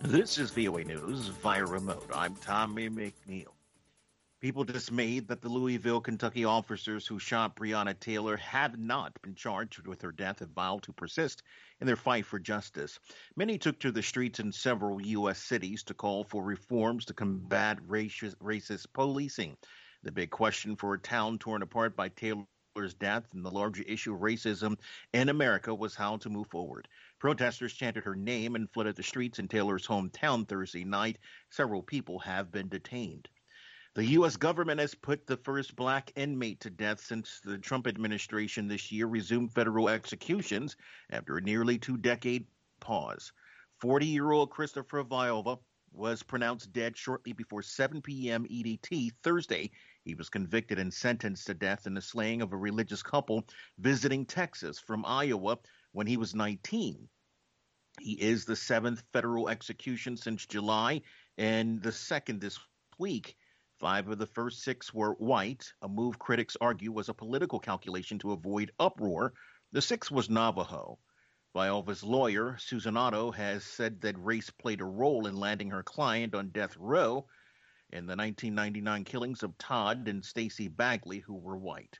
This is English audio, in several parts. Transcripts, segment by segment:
This is VOA News via remote. I'm Tommy McNeil. People dismayed that the Louisville, Kentucky officers who shot Breonna Taylor have not been charged with her death have vowed to persist in their fight for justice. Many took to the streets in several U.S. cities to call for reforms to combat racist policing. The big question for a town torn apart by Taylor's death and the larger issue of racism in America was how to move forward. Protesters chanted her name and flooded the streets in Taylor's hometown Thursday night. Several people have been detained. The U.S. government has put the first black inmate to death since the Trump administration this year resumed federal executions after a nearly two-decade pause. 40-year-old Christopher Viola was pronounced dead shortly before 7 p.m. EDT Thursday. He was convicted and sentenced to death in the slaying of a religious couple visiting Texas from Iowa when he was 19. He is the seventh federal execution since July and the second this week. 5 of the first 6 were white, a move critics argue was a political calculation to avoid uproar. The 6th was Navajo. Viola's lawyer, Susan Otto, has said that race played a role in landing her client on death row in the 1999 killings of Todd and Stacey Bagley, who were white.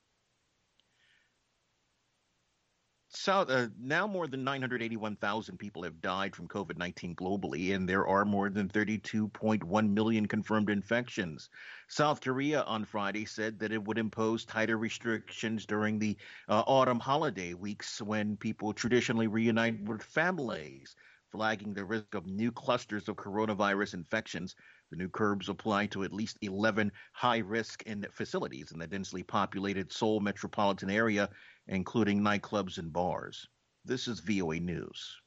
Now more than 981,000 people have died from COVID-19 globally, and there are more than 32.1 million confirmed infections. South Korea on Friday said that it would impose tighter restrictions during the autumn holiday weeks when people traditionally reunite with families, flagging the risk of new clusters of coronavirus infections. The new curbs apply to at least 11 high-risk facilities in the densely populated Seoul metropolitan area, including nightclubs and bars. This is VOA News.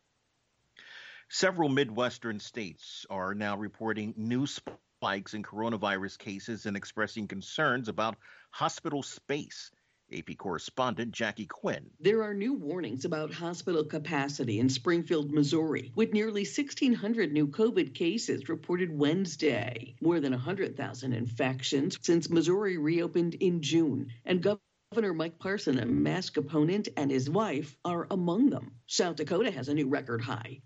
Several Midwestern states are now reporting new spikes in coronavirus cases and expressing concerns about hospital space. AP correspondent Jackie Quinn. There are new warnings about hospital capacity in Springfield, Missouri, with nearly 1,600 new COVID cases reported Wednesday. More than 100,000 infections since Missouri reopened in June, and Governor Mike Parson, a mask opponent, and his wife are among them. South Dakota has a new record high,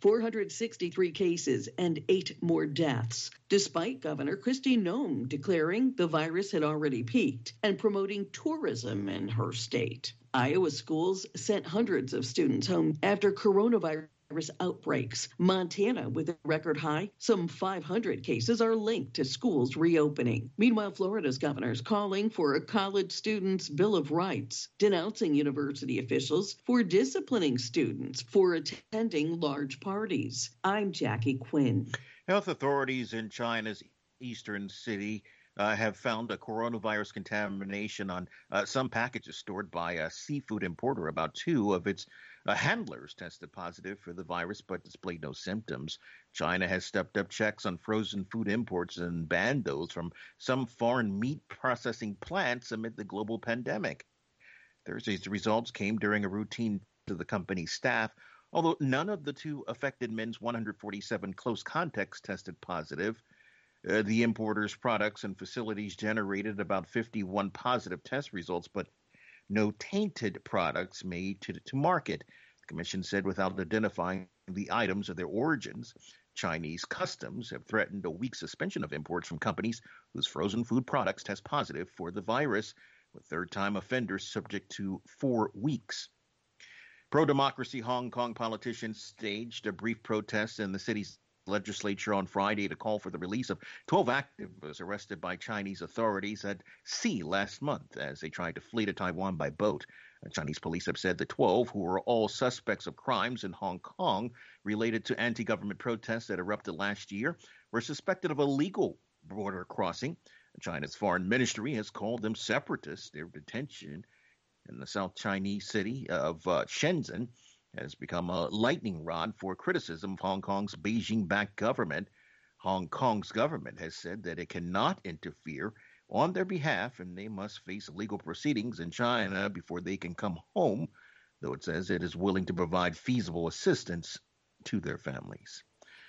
463 cases and 8 more deaths, despite Governor Kristi Noem declaring the virus had already peaked and promoting tourism in her state. Iowa schools sent hundreds of students home after coronavirus outbreaks. Montana, with a record high, some 500 cases are linked to schools reopening. Meanwhile, Florida's governor is calling for a college students' Bill of Rights, denouncing university officials for disciplining students for attending large parties. I'm Jackie Quinn. Health authorities in China's eastern city have found a coronavirus contamination on some packages stored by a seafood importer. About 2 of its handlers tested positive for the virus but displayed no symptoms. China has stepped up checks on frozen food imports and banned those from some foreign meat processing plants amid the global pandemic. Thursday's results came during a routine to the company's staff, although none of the 2 affected men's 147 close contacts tested positive. The importer's products and facilities generated about 51 positive test results, but no tainted products made to market. The commission said without identifying the items or their origins, Chinese customs have threatened a week suspension of imports from companies whose frozen food products test positive for the virus, with third-time offenders subject to 4 weeks. Pro-democracy Hong Kong politicians staged a brief protest in the city's legislature on Friday to call for the release of 12 activists arrested by Chinese authorities at sea last month as they tried to flee to Taiwan by boat. Chinese police have said the 12, who are all suspects of crimes in Hong Kong related to anti-government protests that erupted last year, were suspected of illegal border crossing. China's foreign ministry has called them separatists. Their detention in the South Chinese city of Shenzhen has become a lightning rod for criticism of Hong Kong's Beijing-backed government. Hong Kong's government has said that it cannot interfere on their behalf, and they must face legal proceedings in China before they can come home, though it says it is willing to provide feasible assistance to their families.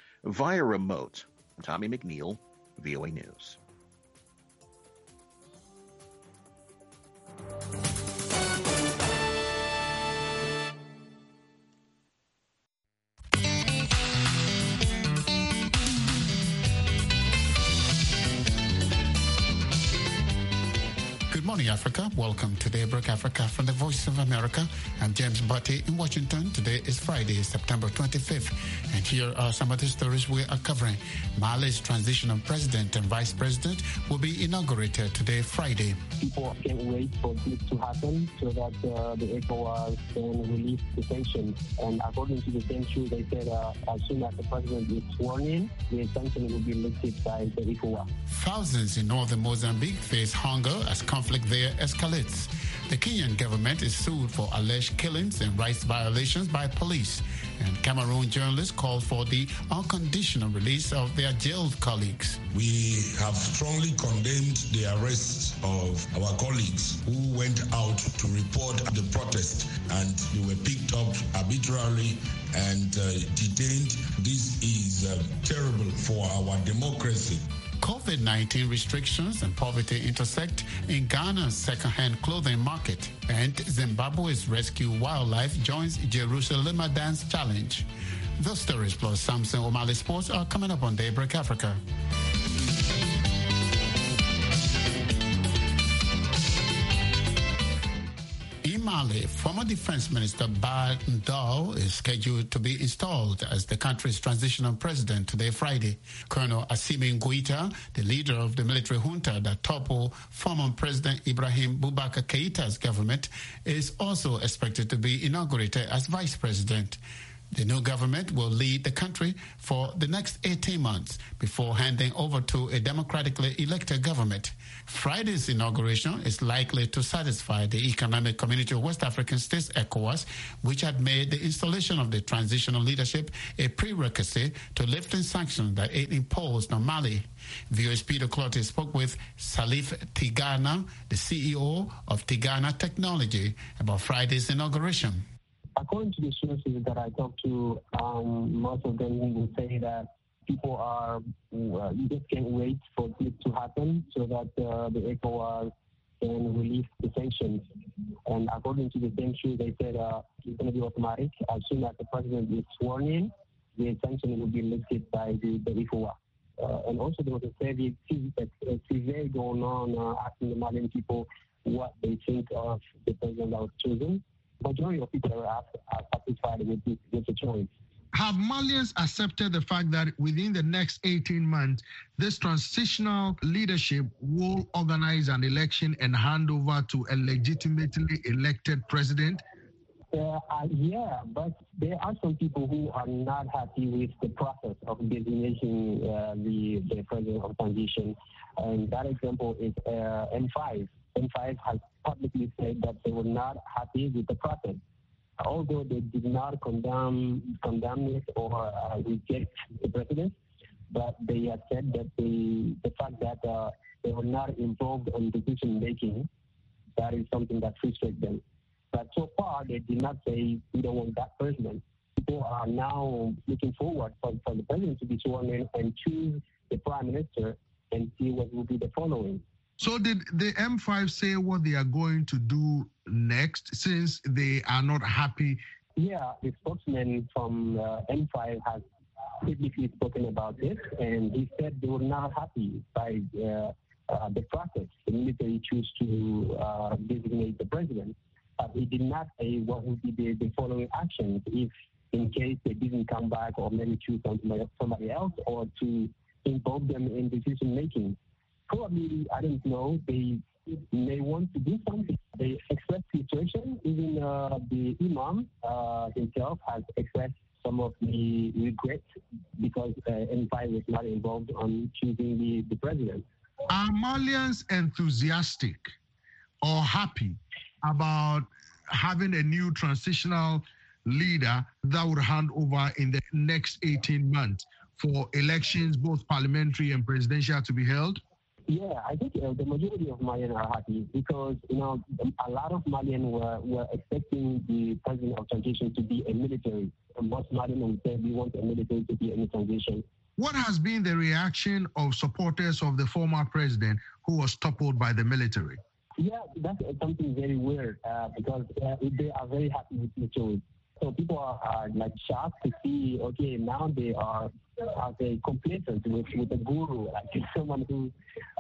Via remote, Tommy McNeil, VOA News. morning, Africa. Welcome to Daybreak Africa from the Voice of America. I'm James Butte in Washington. Today is Friday, September 25th. And here are some of the stories we are covering. Mali's transitional president and vice president will be inaugurated today, Friday. People can't wait for this to happen so that the ECOWAS can release the sanctions. And according to the sanctions, they said as soon as the president is sworn in, the sanctions will be lifted by the ECOWAS. Thousands in northern Mozambique face hunger as conflict there escalates. The Kenyan government is sued for alleged killings and rights violations by police. And Cameroon journalists call for the unconditional release of their jailed colleagues. We have strongly condemned the arrest of our colleagues who went out to report the protest, and they were picked up arbitrarily and detained. This is terrible for our democracy. COVID-19 restrictions and poverty intersect in Ghana's second-hand clothing market. And Zimbabwe's Rescue Wildlife joins Jerusalem Dance Challenge. Those stories plus Samson O'Malley Sports are coming up on Daybreak Africa. In Mali, former Defense Minister Ba Ndao is scheduled to be installed as the country's transitional president today, Friday. Colonel Assimi Goïta, the leader of the military junta that toppled former President Ibrahim Boubacar Keïta's government, is also expected to be inaugurated as vice president. The new government will lead the country for the next 18 months before handing over to a democratically elected government. Friday's inauguration is likely to satisfy the Economic Community of West African States, ECOWAS, which had made the installation of the transitional leadership a prerequisite to lifting sanctions that it imposed on Mali. VOA's Peter Clottey spoke with Salif Tigana, the CEO of Tigana Technology, about Friday's inauguration. According to the sources that I talked to, most of them will say that people are just can't wait for this to happen so that the ECOWAS can release the sanctions. And according to the sanctions, they said it's going to be automatic. As soon as the president is sworn in, the sanctions will be lifted by the ECOWAS. And also there was a survey going on asking the Malian people what they think of the president that was chosen. Majority of people are satisfied with the choice. Have Malians accepted the fact that within the next 18 months, this transitional leadership will organize an election and hand over to a legitimately elected president? Yeah, but there are some people who are not happy with the process of designating the president of transition. And that example is M5. M5 has publicly said that they were not happy with the process. Although they did not condemn it or reject the president, but they have said that the fact that they were not involved in decision making, that is something that frustrates them. But so far, they did not say we don't want that president. People are now looking forward for the president to be sworn in and choose the prime minister and see what will be the following. So did the M5 say what they are going to do next since they are not happy? Yeah, the spokesman from M5 has publicly spoken about this, and he said they were not happy by the process. The military chose to designate the president, but he did not say what would be the following actions if, in case they didn't come back, or maybe choose somebody else, or to involve them in decision making. Probably, I don't know, they may want to do something. They expressed frustration. Even the Imam himself has expressed some of the regret because M5 was not involved on choosing the president. Are Malians enthusiastic or happy about having a new transitional leader that would hand over in the next 18 months for elections, both parliamentary and presidential, to be held? Yeah, I think the majority of Malians are happy because, a lot of Malians were expecting the president of transition to be a military. And most Malians would say we want a military to be in transition. What has been the reaction of supporters of the former president who was toppled by the military? Yeah, that's something very weird because they are very happy with the choice. So people are like shocked to see, okay, now they are complacent with the guru, like someone who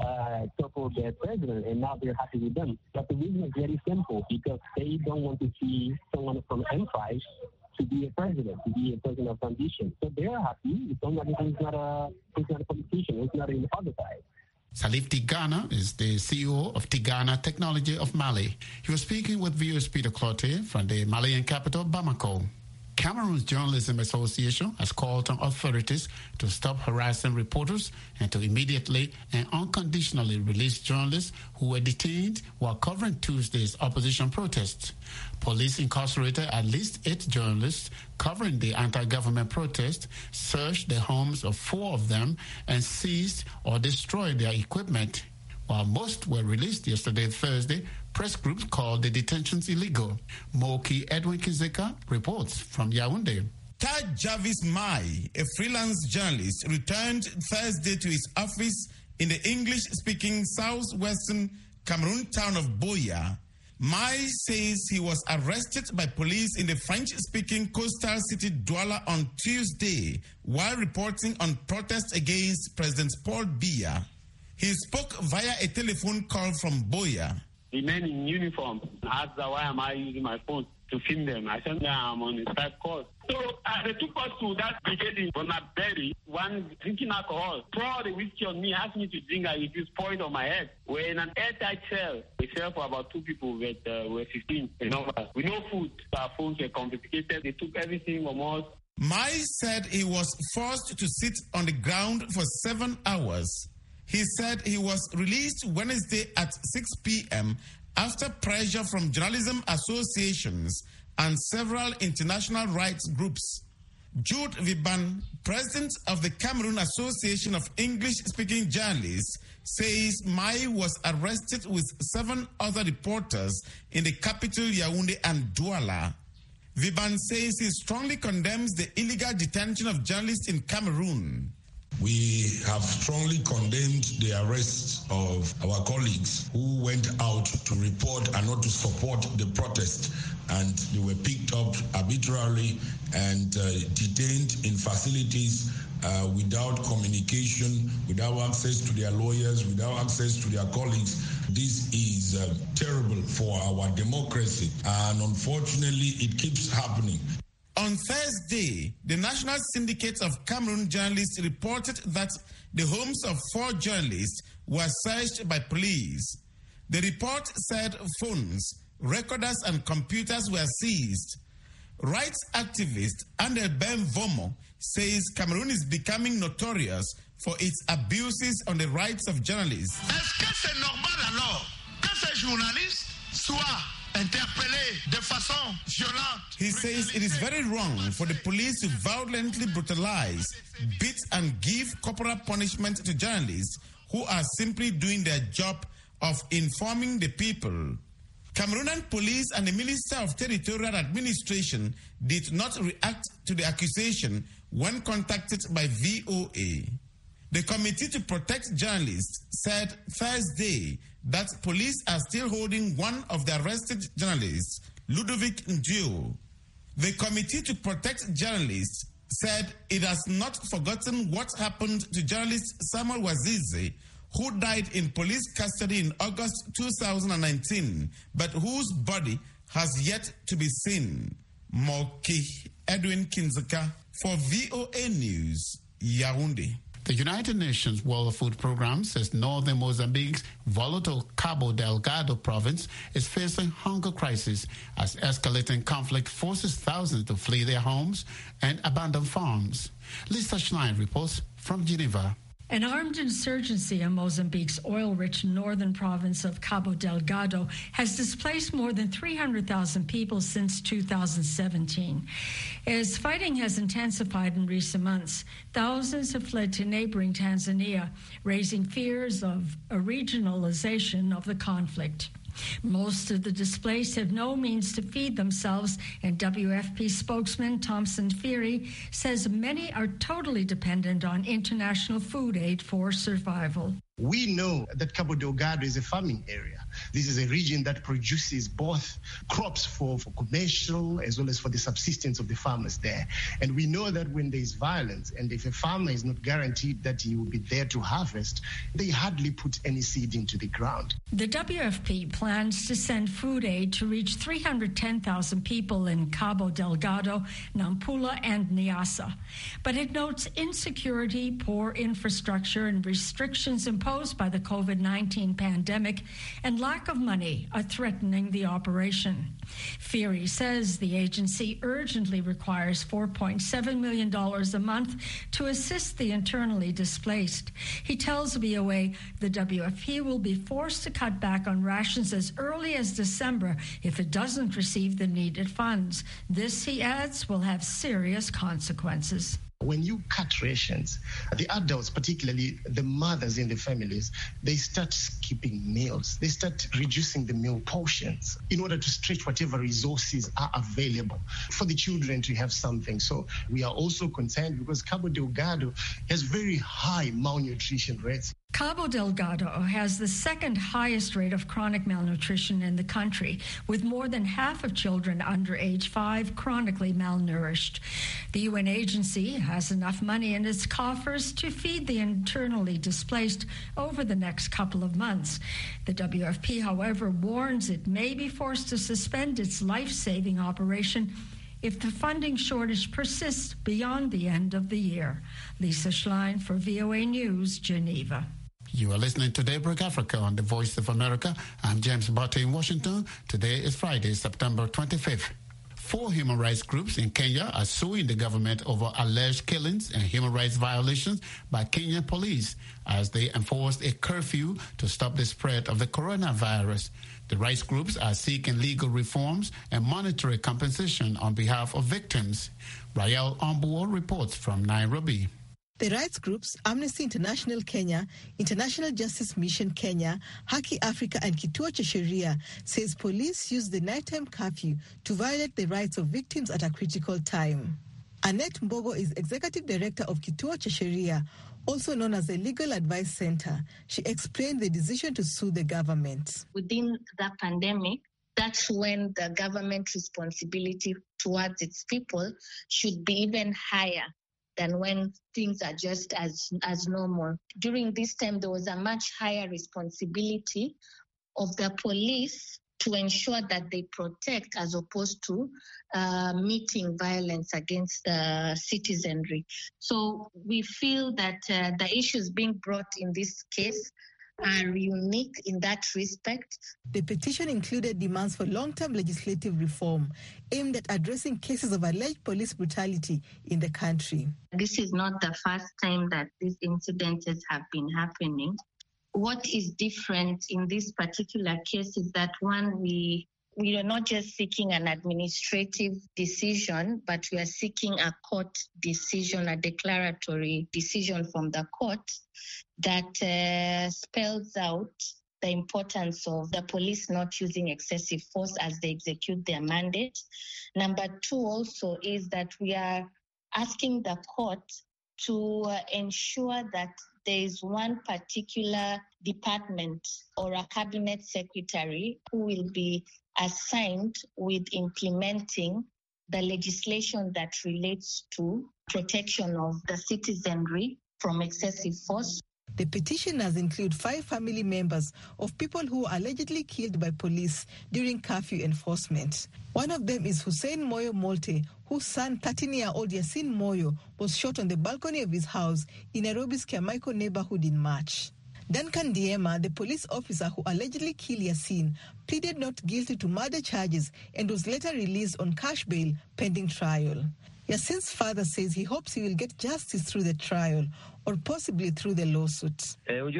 toppled their president, and now they're happy with them. But the reason is very simple, because they don't want to see someone from M5 to be a president, to be a president of transition. So they're happy. It's somebody who's not a politician, who's not in the other side. Salif Tigana is the CEO of Tigana Technology of Mali. He was speaking with VOA's Peter Cloutier from the Malian capital, Bamako. Cameroon's Journalism Association has called on authorities to stop harassing reporters and to immediately and unconditionally release journalists who were detained while covering Tuesday's opposition protests. Police incarcerated at least 8 journalists covering the anti-government protest, searched the homes of 4 of them, and seized or destroyed their equipment. While most were released yesterday, Thursday, press groups called the detentions illegal. Moki Edwin Kizeka reports from Yaoundé. Taj Jarvis Mai, a freelance journalist, returned Thursday to his office in the English-speaking southwestern Cameroon town of Boya. Mai says he was arrested by police in the French-speaking coastal city Douala on Tuesday while reporting on protests against President Paul Biya. He spoke via a telephone call from Boya. The men in uniform asked why am I using my phone to film them. I said I'm on a Skype call. So they took us to that brigade in Bonaberi, one drinking alcohol, poured the whiskey on me, asked me to drink, and it just poured on my head. We're in an airtight cell. We cell for about 2 people, we're 15 in numbers. With no food, our phones were confiscated. They took everything from us. Mai said he was forced to sit on the ground for 7 hours. He said he was released Wednesday at 6 p.m. after pressure from journalism associations and several international rights groups. Jude Viban, president of the Cameroon Association of English-Speaking Journalists, says Mai was arrested with 7 other reporters in the capital Yaoundé and Douala. Viban says he strongly condemns the illegal detention of journalists in Cameroon. We have strongly condemned the arrest of our colleagues who went out to report and not to support the protest, and they were picked up arbitrarily and detained in facilities without communication, without access to their lawyers, without access to their colleagues. This is terrible for our democracy, and unfortunately it keeps happening. On Thursday, the National Syndicate of Cameroon Journalists reported that the homes of 4 journalists were searched by police. The report said phones, recorders, and computers were seized. Rights activist Andel Ben Vomo says Cameroon is becoming notorious for its abuses on the rights of journalists. Est-ce que c'est normal alors que ces journalistes soient interpellés de façon violente? He says it is very wrong for the police to violently brutalize, beat, and give corporal punishment to journalists who are simply doing their job of informing the people. Cameroonian police and the Minister of Territorial Administration did not react to the accusation when contacted by VOA. The Committee to Protect Journalists said Thursday that police are still holding one of the arrested journalists, Ludovic Ndio. The Committee to Protect Journalists said it has not forgotten what happened to journalist Samuel Wazize, who died in police custody in August 2019, but whose body has yet to be seen. Moki Edwin Kinzeka for VOA News, Yaoundé. The United Nations World Food Programme says northern Mozambique's volatile Cabo Delgado province is facing hunger crisis as escalating conflict forces thousands to flee their homes and abandon farms. Lisa Schlein reports from Geneva. An armed insurgency in Mozambique's oil-rich northern province of Cabo Delgado has displaced more than 300,000 people since 2017. As fighting has intensified in recent months, thousands have fled to neighboring Tanzania, raising fears of a regionalization of the conflict. Most of the displaced have no means to feed themselves, and WFP spokesman Thomson Fury says many are totally dependent on international food aid for survival. We know that Cabo Delgado is a farming area. This is a region that produces both crops for commercial as well as for the subsistence of the farmers there. And we know that when there is violence and if a farmer is not guaranteed that he will be there to harvest, they hardly put any seed into the ground. The WFP plans to send food aid to reach 310,000 people in Cabo Delgado, Nampula, and Niassa. But it notes insecurity, poor infrastructure, and restrictions imposed by the COVID-19 pandemic and lack of money are threatening the operation. FERI says the agency urgently requires $4.7 million a month to assist the internally displaced. He tells VOA the WFP will be forced to cut back on rations as early as December if it doesn't receive the needed funds. This, he adds, will have serious consequences. When you cut rations, the adults, particularly the mothers in the families, they start skipping meals. They start reducing the meal portions in order to stretch whatever resources are available for the children to have something. So we are also concerned because Cabo Delgado has very high malnutrition rates. Cabo Delgado has the second highest rate of chronic malnutrition in the country, with more than half of children under age 5 chronically malnourished. The UN agency has enough money in its coffers to feed the internally displaced over the next couple of months. The WFP, however, warns it may be forced to suspend its life-saving operation if the funding shortage persists beyond the end of the year. Lisa Schlein for VOA News, Geneva. You are listening to Daybreak Africa on the Voice of America. I'm James Barter in Washington. Today is Friday, September 25th. 4 human rights groups in Kenya are suing the government over alleged killings and human rights violations by Kenyan police as they enforced a curfew to stop the spread of the coronavirus. The rights groups are seeking legal reforms and monetary compensation on behalf of victims. Rael Ombuo reports from Nairobi. The rights groups Amnesty International Kenya, International Justice Mission Kenya, Haki Africa and Kituo cha Sheria says police used the nighttime curfew to violate the rights of victims at a critical time. Annette Mbogo is Executive Director of Kituo cha Sheria, also known as the Legal Advice Center. She explained the decision to sue the government. Within the pandemic, that's when the government responsibility towards its people should be even higher than when things are just as normal. During this time, there was a much higher responsibility of the police to ensure that they protect as opposed to meeting violence against the citizenry. So we feel that the issues being brought in this case are unique in that respect. The petition included demands for long-term legislative reform aimed at addressing cases of alleged police brutality in the country. This is not the first time that these incidents have been happening. What is different in this particular case is that, one, we are not just seeking an administrative decision, but we are seeking a court decision, a declaratory decision from the court that spells out the importance of the police not using excessive force as they execute their mandate. Number 2 also is that we are asking the court to ensure that there is one particular department or a cabinet secretary who will be assigned with implementing the legislation that relates to protection of the citizenry from excessive force. The petitioners include 5 family members of people who were allegedly killed by police during curfew enforcement. One of them is Hussein Moyo Molte, whose son, 13-year-old Yasin Moyo, was shot on the balcony of his house in Nairobi's Kiamaiko neighborhood in March. Duncan Diema, the police officer who allegedly killed Yasin, pleaded not guilty to murder charges and was later released on cash bail pending trial. Yasin's father says he hopes he will get justice through the trial or possibly through the lawsuit.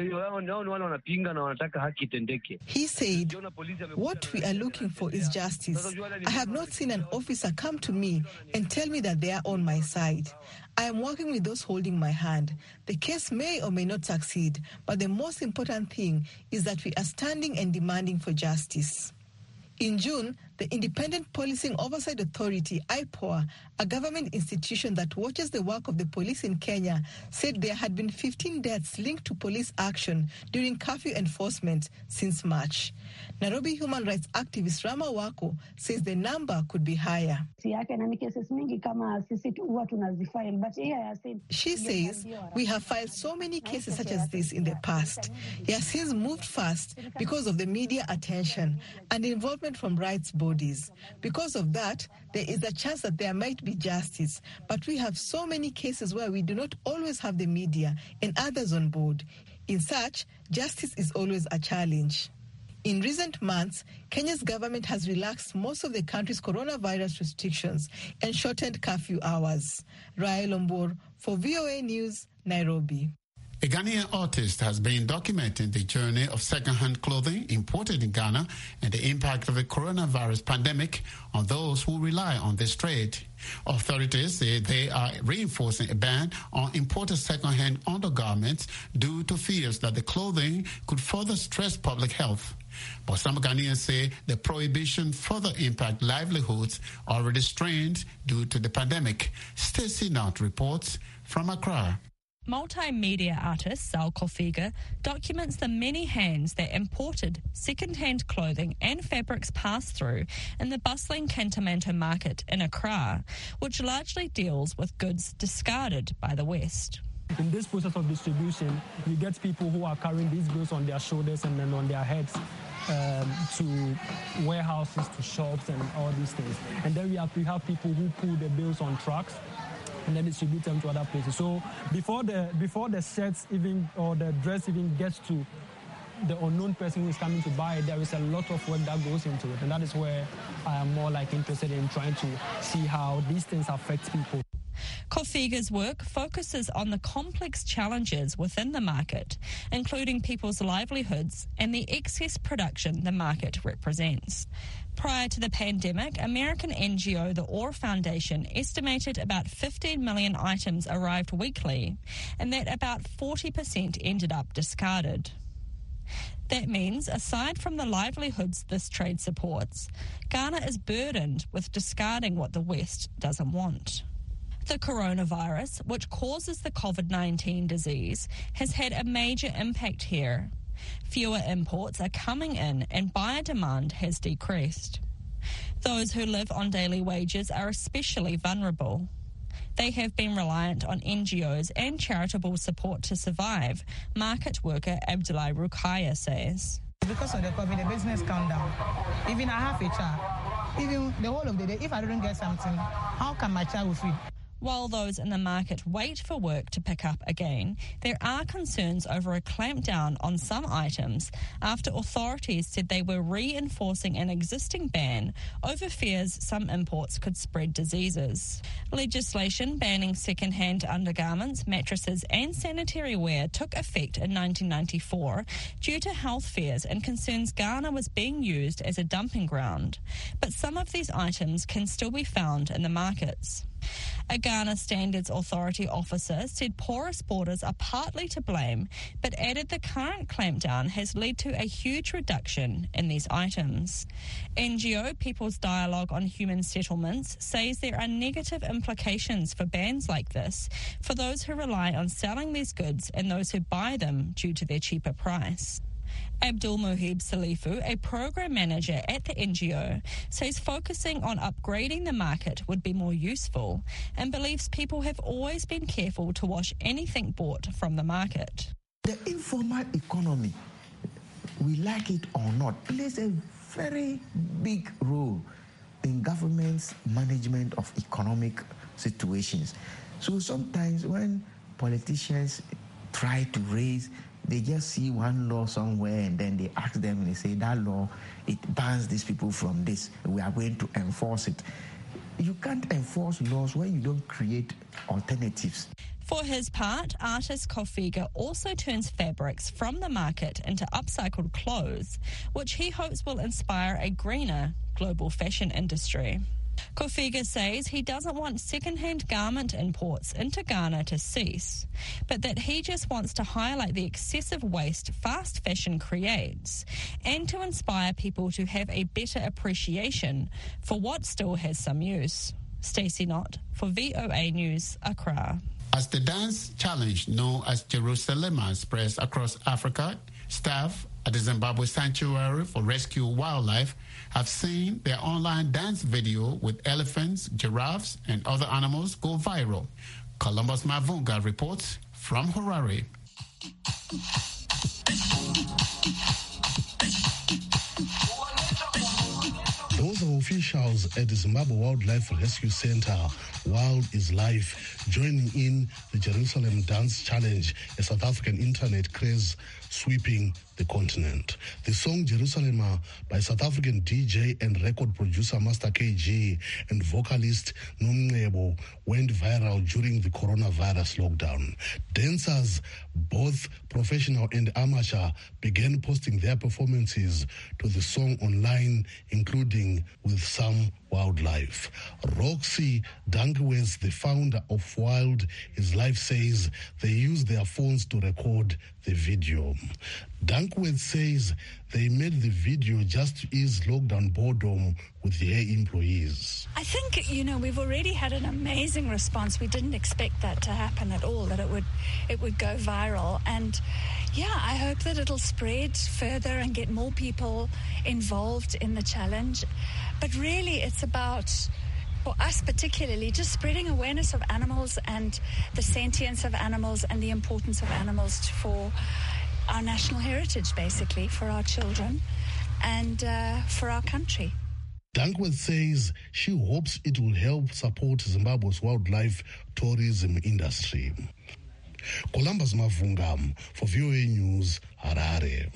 He said, "What we are looking for is justice. I have not seen an officer come to me and tell me that they are on my side. I am working with those holding my hand. The case may or may not succeed, but the most important thing is that we are standing and demanding for justice." In June, The Independent Policing Oversight Authority, IPOA, a government institution that watches the work of the police in Kenya, said there had been 15 deaths linked to police action during curfew enforcement since March. Nairobi human rights activist Rama Wako says the number could be higher. She says, we have filed so many cases such as this in the past. He has since moved fast because of the media attention and involvement from rights bodies. Because of that, there is a chance that there might be justice. But we have so many cases where we do not always have the media and others on board. In such, justice is always a challenge. In recent months, Kenya's government has relaxed most of the country's coronavirus restrictions and shortened curfew hours. Rael Ombor for VOA News, Nairobi. A Ghanaian artist has been documenting the journey of second-hand clothing imported in Ghana and the impact of the coronavirus pandemic on those who rely on this trade. Authorities say they are reinforcing a ban on imported second-hand undergarments due to fears that the clothing could further stress public health. But some Ghanaians say the prohibition further impact livelihoods already strained due to the pandemic. Stacey Knott reports from Accra. Multimedia artist Sal Kofiga documents the many hands that imported second-hand clothing and fabrics pass through in the bustling Kantamanto market in Accra, which largely deals with goods discarded by the West. In this process of distribution, you get people who are carrying these goods on their shoulders and then on their heads to warehouses, to shops and all these things. And then we have people who pull the bills on trucks and then distribute them to other places. So before the shirts even or the dress even gets to the unknown person who is coming to buy it, there is a lot of work that goes into it. And that is where I am more interested in trying to see how these things affect people. Kofiga's work focuses on the complex challenges within the market, including people's livelihoods and the excess production the market represents. Prior to the pandemic, American NGO the Orr Foundation estimated about 15 million items arrived weekly, and that about 40% ended up discarded. That means, aside from the livelihoods this trade supports, Ghana is burdened with discarding what the West doesn't want. The coronavirus, which causes the COVID-19 disease, has had a major impact here. Fewer imports are coming in and buyer demand has decreased. Those who live on daily wages are especially vulnerable. They have been reliant on NGOs and charitable support to survive, market worker Abdullah Rukaya says. Because of the COVID, the business calmed down. Even I have a child. Even the whole of the day, if I don't get something, how can my child feed? While those in the market wait for work to pick up again, there are concerns over a clampdown on some items after authorities said they were reinforcing an existing ban over fears some imports could spread diseases. Legislation banning second-hand undergarments, mattresses and sanitary ware took effect in 1994 due to health fears and concerns Ghana was being used as a dumping ground. But some of these items can still be found in the markets. A Ghana Standards Authority officer said porous borders are partly to blame, but added the current clampdown has led to a huge reduction in these items. NGO People's Dialogue on Human Settlements says there are negative implications for bans like this for those who rely on selling these goods and those who buy them due to their cheaper price. Abdul Muhib Salifu, a program manager at the NGO, says focusing on upgrading the market would be more useful and believes people have always been careful to wash anything bought from the market. The informal economy, we like it or not, plays a very big role in government's management of economic situations. So sometimes when politicians try to raise, they just see one law somewhere and then they ask them and they say that law, it bans these people from this. We are going to enforce it. You can't enforce laws when you don't create alternatives. For his part, artist Kofiga also turns fabrics from the market into upcycled clothes, which he hopes will inspire a greener global fashion industry. Kofiga says he doesn't want second-hand garment imports into Ghana to cease, but that he just wants to highlight the excessive waste fast fashion creates and to inspire people to have a better appreciation for what still has some use. Stacey Knott for VOA News, Accra. As the dance challenge known as Jerusalema spreads across Africa, staff at the Zimbabwe Sanctuary for Rescue Wildlife have seen their online dance video with elephants, giraffes, and other animals go viral. Columbus Mavunga reports from Harare. Those are officials at the Zimbabwe Wildlife Rescue Center. Wild is Life, joining in the Jerusalem Dance Challenge, a South African internet craze sweeping the continent. The song Jerusalema by South African DJ and record producer Master KG and vocalist Nomncebo went viral during the coronavirus lockdown. Dancers, both professional and amateur, began posting their performances to the song online, including with some wildlife. Roxy Dankwes, the founder of Wild is Life, says they use their phones to record the video. Dankwes says they made the video just to ease lockdown boredom with their employees. I think, we've already had an amazing response. We didn't expect that to happen at all, that it would go viral. And I hope that it'll spread further and get more people involved in the challenge. But really, it's about, for us particularly, just spreading awareness of animals and the sentience of animals and the importance of animals for our national heritage, basically, for our children and for our country. Dankwes says she hopes it will help support Zimbabwe's wildlife tourism industry. Columbus Mavunga for VOA News, Harare.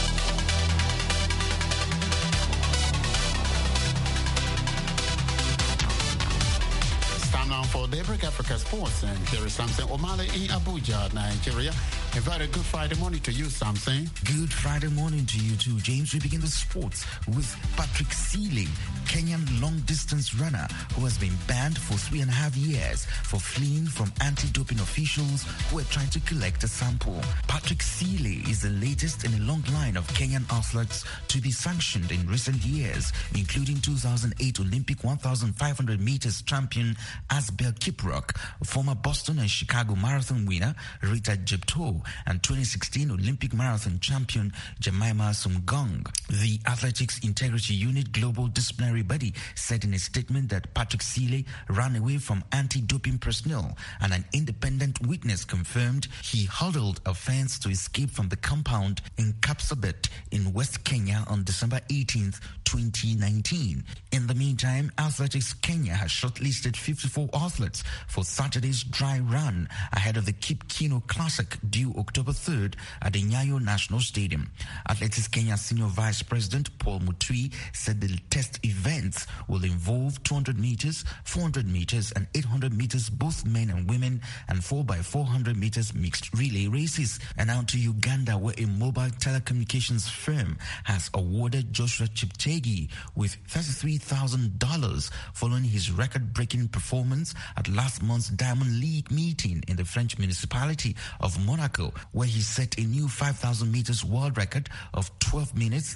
Time now for Daybreak Africa Sports, and here is Samson Omale in Abuja, Nigeria. A very good Friday morning to you, Samson. Good Friday morning to you too, James. We begin the sports with Patrick Seeley, Kenyan long-distance runner who has been banned for 3.5 years for fleeing from anti-doping officials who are trying to collect a sample. Patrick Seeley is the latest in a long line of Kenyan athletes to be sanctioned in recent years, including 2008 Olympic 1,500 meters champion Asbel Kiprop, former Boston and Chicago marathon winner Rita Jepto, and 2016 Olympic marathon champion Jemima Sumgong. The Athletics Integrity Unit Global Disciplinary Body said in a statement that Patrick Seeley ran away from anti-doping personnel, and an independent witness confirmed he huddled a fence to escape from the compound in Kapsabet in West Kenya on December 18th, 2019. In the meantime, Athletics Kenya has shortlisted 54 athletes for Saturday's dry run ahead of the Kip Keino Classic due October 3rd at the Nyayo National Stadium. Athletics Kenya Senior Vice President Paul Mutui said the test events will involve 200 meters, 400 meters, and 800 meters, both men and women, and 4x400 meters mixed relay races. And now to Uganda, where a mobile telecommunications firm has awarded Joshua Cheptegei with $33,000 following his record-breaking performance at last month's Diamond League meeting in the French municipality of Monaco, where he set a new 5,000 meters world record of 12 minutes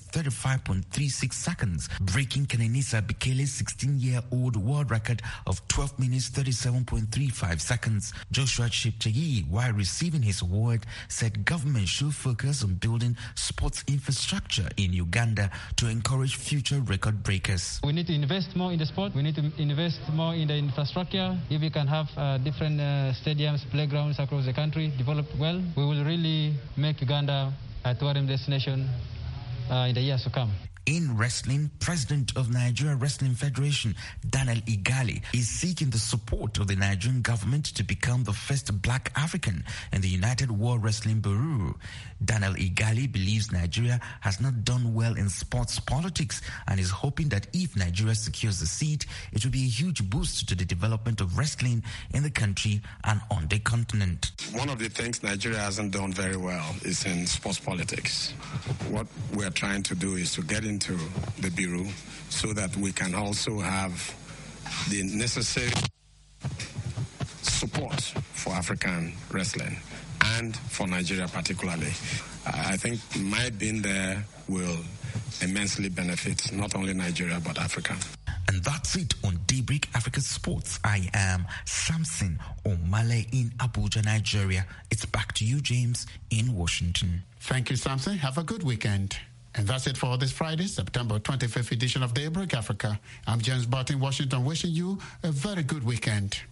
35.36 seconds, breaking Kenenisa Bekele's 16-year-old world record of 12 minutes 37.35 seconds. Joshua Cheptegei, while receiving his award, said government should focus on building sports infrastructure in Uganda to encourage future record breakers. We need to invest more in the sport. We need to invest more in the infrastructure. If we can have different stadiums, playgrounds across the country developed well, we will really make Uganda a tourism destination in the years to come. In wrestling, President of Nigeria Wrestling Federation, Daniel Igali, is seeking the support of the Nigerian government to become the first black African in the United World Wrestling Bureau. Daniel Igali believes Nigeria has not done well in sports politics and is hoping that if Nigeria secures the seat, it will be a huge boost to the development of wrestling in the country and on the continent. One of the things Nigeria hasn't done very well is in sports politics. What we're trying to do is to get into the Bureau so that we can also have the necessary support for African wrestling and for Nigeria particularly. I think my being there will immensely benefit not only Nigeria but Africa. And that's it on Daybreak Africa Sports. I am Samson Omale in Abuja, Nigeria. It's back to you, James, in Washington. Thank you, Samson. Have a good weekend. And that's it for this Friday, September 25th edition of Daybreak Africa. I'm James Barton, Washington, wishing you a very good weekend.